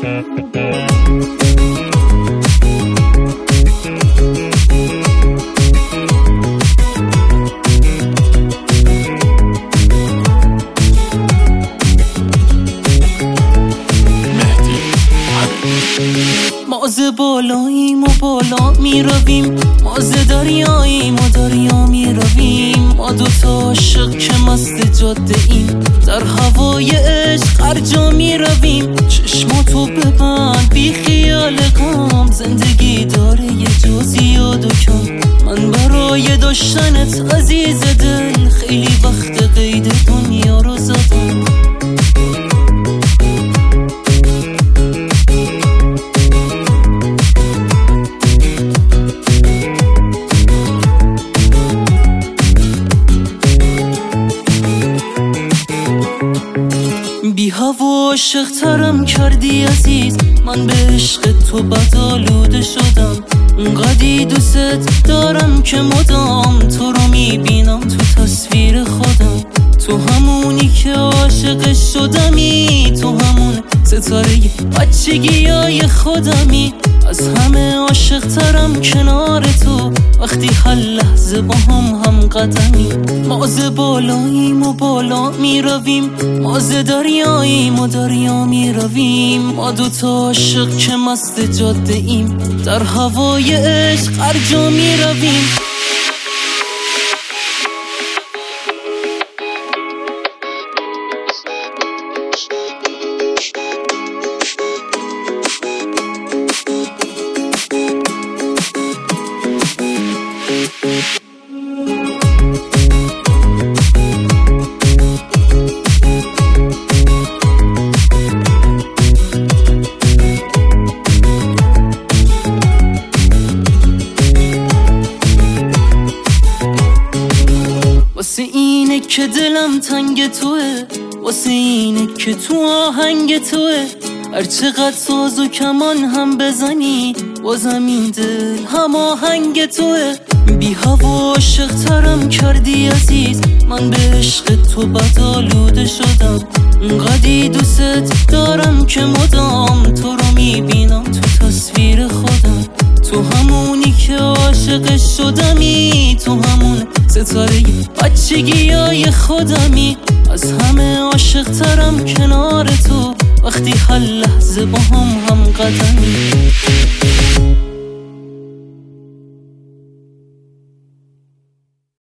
ما ز بالاییم و بالا می رویم، ما ز دریاییم و دریا می رویم. ما دوتا عاشق که مست جاده ایم، در هوای عشق هر جا می رویم. چشماتو ببند بی خیال غم، زندگی داره یه جزئی و کم. من برای داشتنت عزیز دل، خیلی وقت قید دنیا رو زدم. بی هوا عاشق ترم کردی عزیز، من به عشق تو بدآلوده شدم. اونقدی دوست دارم که مدام تو رو میبینم تو تصویر خودم. تو همونی که عاشق شدمی، تو همون ستاره بچگیای خودمی. از همه عاشق ترم کنار تو، وقتی هر لحظه با هم قدمی. ما ز بالاییم و بالا می رویم، ما ز دریاییم و دریا می رویم. ما دوتا عاشق که مست جاده ایم، در هوای عشق هر جا می رویم. واسه اینه که دلم تنگ توه، واسه اینه که تو آهنگ توه. هر چقدر ساز و کمان هم بزنی، بازم این دل هم آهنگ توه. بی هوا عاشق ترم کردی عزیز، من به عشق تو بدآلوده شدم. اونقدی دوست دارم که مدام تو رو میبینم تو تصویر خودم. تو همونی که عاشق شدمی، تو همون ستاره بچگیای خودمی. از همه عاشق ترم کنار تو، وقتی هر لحظه با هم قدمی.